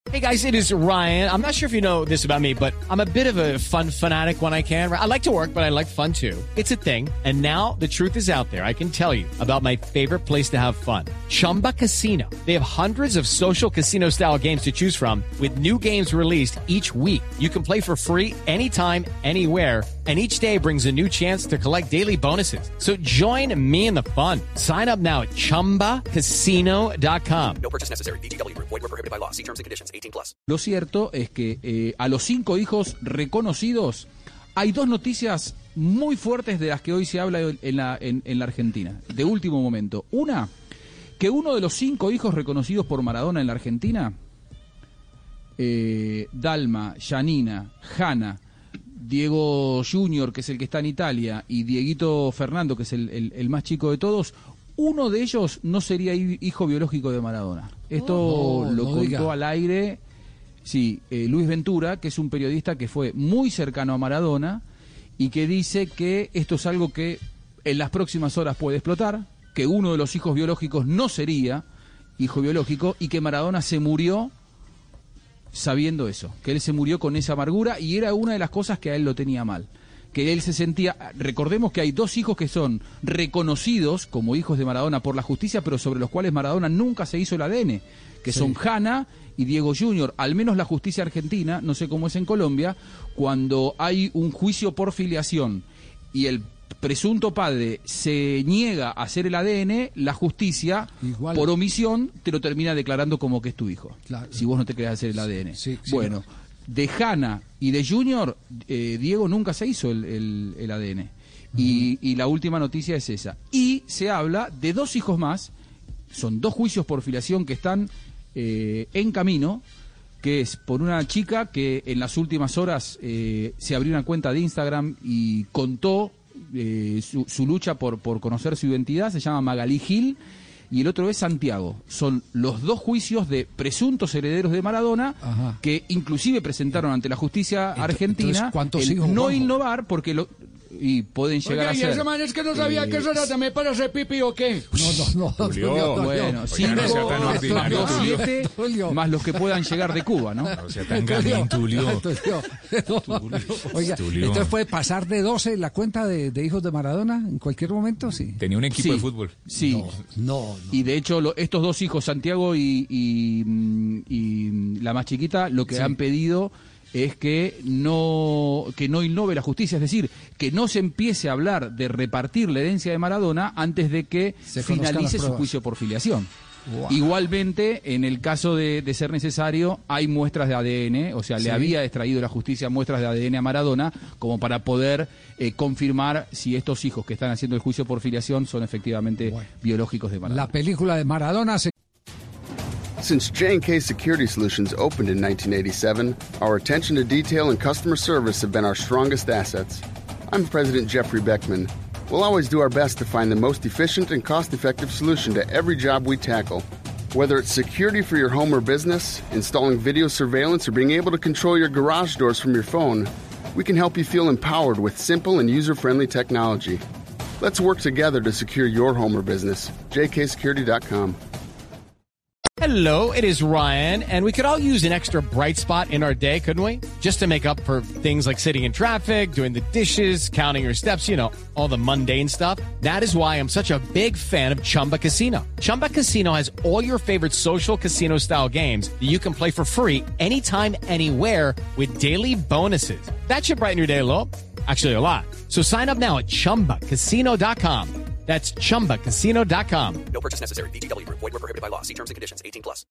Hey guys, it is Ryan. I'm not sure if you know this about me, but I'm a bit of a fun fanatic when I can. I like to work, but I like fun too. It's a thing. And now the truth is out there. I can tell you about my favorite place to have fun. Chumba Casino. They have hundreds of social casino style games to choose from with new games released each week. You can play for free anytime, anywhere. And each day brings a new chance to collect daily bonuses. So join me in the fun. Sign up now at ChumbaCasino.com. No purchase necessary. VGW Group. Void where prohibited by law. See terms and conditions. 18+. Lo cierto es que a los 5 hijos reconocidos hay 2 noticias muy fuertes de las que hoy se habla en la Argentina, de último momento. Una, que uno de los 5 hijos reconocidos por Maradona en la Argentina, Dalma, Janina, Hanna, Diego Junior, que es el que está en Italia, y Dieguito Fernando, que es el más chico de todos, uno de ellos no sería hijo biológico de Maradona. Esto lo contó diga. Al aire, sí, Luis Ventura, que es un periodista que fue muy cercano a Maradona y que dice que esto es algo que en las próximas horas puede explotar, que uno de los hijos biológicos no sería hijo biológico y que Maradona se murió sabiendo eso, que él se murió con esa amargura y era una de las cosas que a él lo tenía mal. Que él se sentía, recordemos que hay 2 hijos que son reconocidos como hijos de Maradona por la justicia, pero sobre los cuales Maradona nunca se hizo el ADN, que son Hanna y Diego Junior. Al menos la justicia argentina, no sé cómo es en Colombia, cuando hay un juicio por filiación y el presunto padre se niega a hacer el ADN, la justicia, igual, por omisión, te lo termina declarando como que es tu hijo, claro, si vos no te querés hacer el ADN. Sí, bueno, no. De Hanna y de Junior, Diego nunca se hizo el ADN. Y la última noticia es esa. Y se habla de 2 hijos más, son 2 juicios por filiación que están en camino, que es por una chica que en las últimas horas se abrió una cuenta de Instagram y contó su lucha por conocer su identidad, se llama Magalí Gil, y el otro es Santiago. Son los 2 juicios de presuntos herederos de Maradona. Ajá. Que inclusive presentaron ante la justicia argentina el no innovar porque y pueden llegar a ser. Oiga, ¿y ese man es que no sabía que eso era también para hacer pipí o qué? No. Bueno, 5, 7, más los que puedan llegar de Cuba, ¿no? O sea, tan gamín, Tulio. Oiga, entonces puede pasar de 12 la cuenta de hijos de Maradona en cualquier momento, sí. Tenía un equipo de fútbol. Sí. No. Y de hecho, estos 2 hijos, Santiago y la más chiquita, lo que han pedido es que no innove la justicia, es decir, que no se empiece a hablar de repartir la herencia de Maradona antes de que finalice su juicio por filiación. Wow. Igualmente, en el caso de ser necesario, hay muestras de ADN, o sea, le había extraído la justicia muestras de ADN a Maradona como para poder confirmar si estos hijos que están haciendo el juicio por filiación son efectivamente biológicos de Maradona. La película de Maradona se... Since J&K Security Solutions opened in 1987, our attention to detail and customer service have been our strongest assets. I'm President Jeffrey Beckman. We'll always do our best to find the most efficient and cost-effective solution to every job we tackle. Whether it's security for your home or business, installing video surveillance, or being able to control your garage doors from your phone, we can help you feel empowered with simple and user-friendly technology. Let's work together to secure your home or business. jksecurity.com. Hello, it is Ryan, and we could all use an extra bright spot in our day, couldn't we? Just to make up for things like sitting in traffic, doing the dishes, counting your steps, all the mundane stuff. That is why I'm such a big fan of Chumba Casino. Chumba Casino has all your favorite social casino-style games that you can play for free anytime, anywhere with daily bonuses. That should brighten your day a little. Actually, a lot. So sign up now at ChumbaCasino.com. That's ChumbaCasino.com. No purchase necessary. VGW Group. Void where prohibited by law. See terms and conditions. 18+.